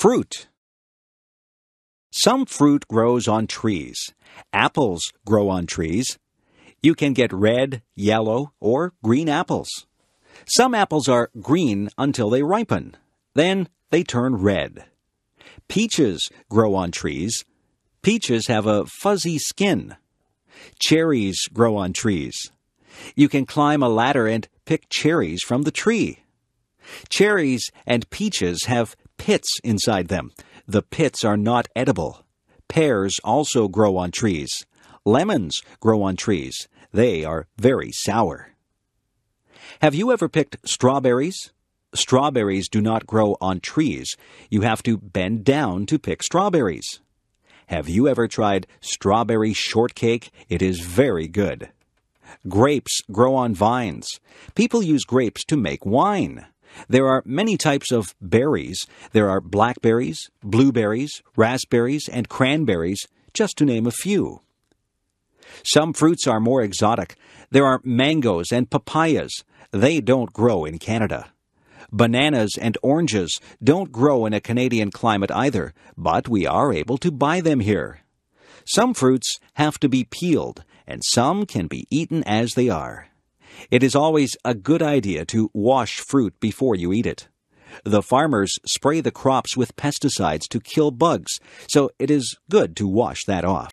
Fruit. Some fruit grows on trees. Apples grow on trees. You can get red, yellow, or green apples. Some apples are green until they ripen. Then they turn red. Peaches grow on trees. Peaches have a fuzzy skin. Cherries grow on trees. You can climb a ladder and pick cherries from the tree. Cherries and peaches have pits inside them. The pits are not edible. Pears also grow on trees. Lemons grow on trees. They are very sour. Have you ever picked strawberries? Strawberries do not grow on trees. You have to bend down to pick strawberries. Have you ever tried strawberry shortcake? It is very good. Grapes grow on vines. People use grapes to make wine. There are many types of berries. There are blackberries, blueberries, raspberries, and cranberries, just to name a few. Some fruits are more exotic. There are mangoes and papayas. They don't grow in Canada. Bananas and oranges don't grow in a Canadian climate either, but we are able to buy them here. Some fruits have to be peeled, and some can be eaten as they are. It is always a good idea to wash fruit before you eat it. The farmers spray the crops with pesticides to kill bugs, so it is good to wash that off.